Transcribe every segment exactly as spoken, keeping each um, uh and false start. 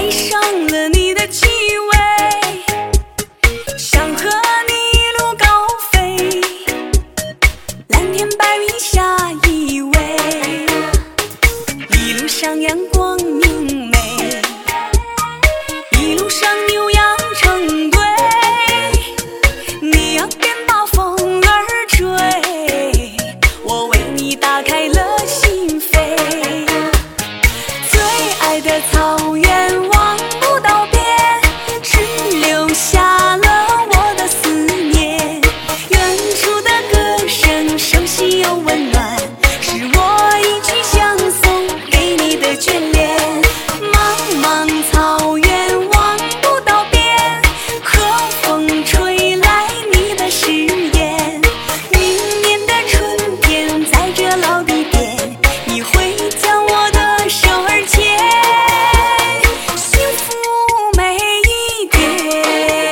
爱上了你的气味，想和你一路高飞，蓝天白云下依偎，一路上阳光明媚，一路上牛羊成对，你要边把风儿吹，我为你打开了心扉，最爱的草原望不到边，只留下了我的思念，远处的歌声熟悉又温暖，是我一曲相送给你的眷恋，茫茫草原望不到边，和风吹来你的誓言，明年的春天在这老地点，你会将我的手儿牵，幸福每一天。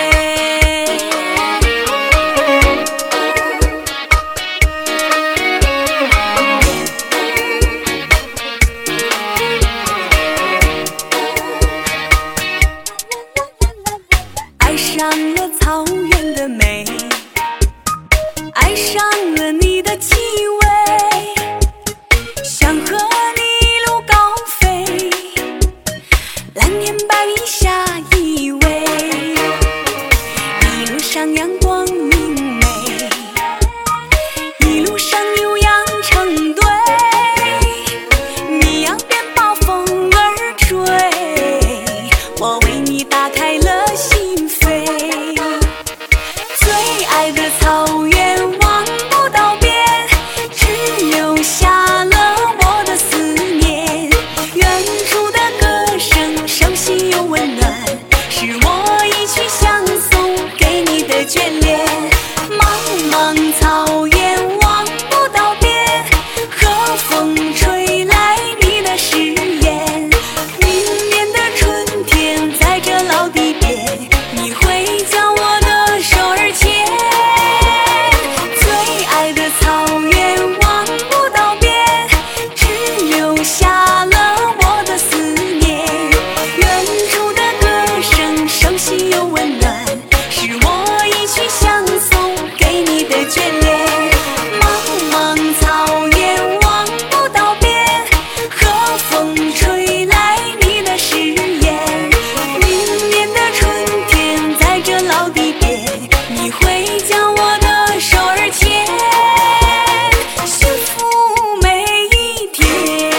爱上了草原的美，爱上了你的气味，想和你一路高飞，蓝天白云下依偎，一路上阳光明媚，一路上牛羊成对，你要边把风儿吹，我为你打开了心扉，最爱的草原望不到边，只留下了我的思念，远处的歌声熟悉又温暖，是我一曲相送给你的眷恋，茫茫草原望不到边，和风吹来你的誓言，明年的春天在这老地点，你会将我的手儿牵，最爱的草原望不到边，只留下了我的思念，远处的歌声熟悉又温暖，是我一曲相送给你的眷恋，茫茫草原望不到边，和风吹来你的誓言，明年的春天在这老地点，你会将我的手儿牵，幸福每一天。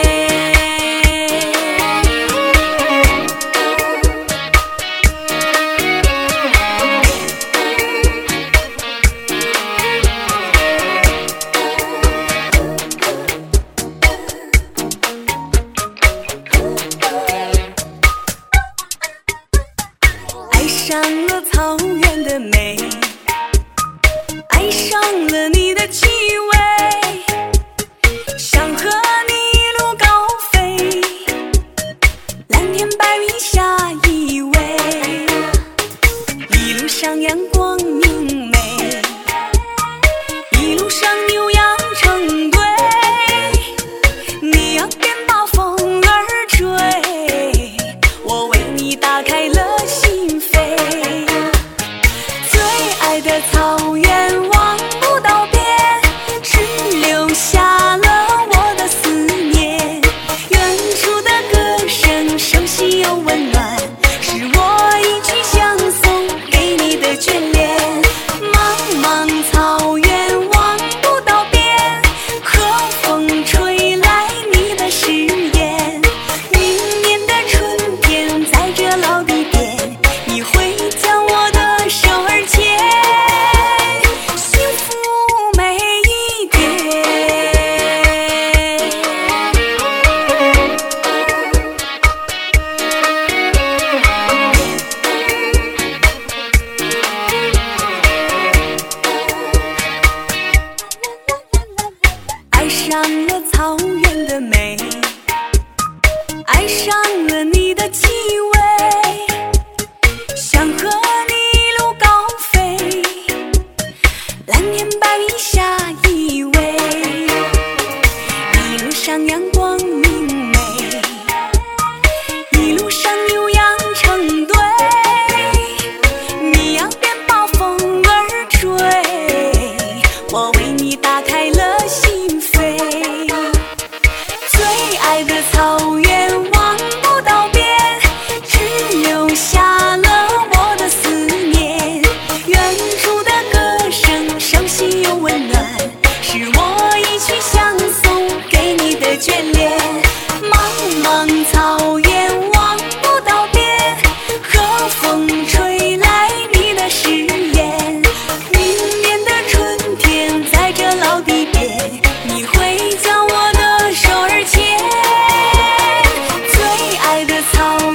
爱上了草原的美，爱上了你的气味，想和你一路高飞，蓝天白云下依偎，一路上阳光明媚，一路上牛羊成对，你要边把风儿吹，我为你打开了心扉，最爱的草原望不到边，只留下了我的思念，远处的歌声熟悉又温暖，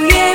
月。